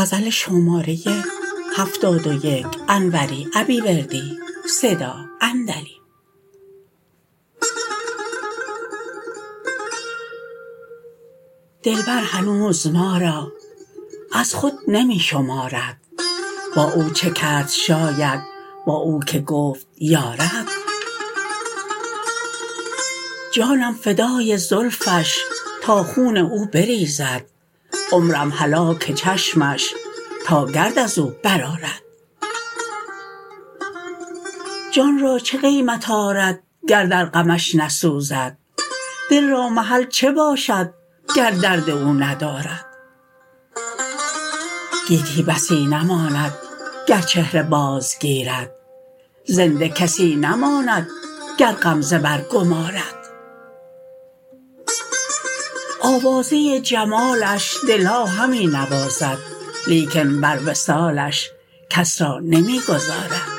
دلبر هنوز ما را از خود نمی شمارد، با او چه کرد شاید با او که گفت یارد. جانم فدای زلفش تا خون او بریزد، عمرم هلاک چشمش تا گرد از او برآرد. جان را چه قیمت آرد گر در غمش نسوزد، دل را محل چه باشد گر درد او ندارد. گیتی بسی نماند گر چهره باز گیرد، زنده کسی نماند گر غمزه برگمارد. آوازه جمالش دل ها همی نوازد، لیکن بر وصالش کس را نمی گذارد.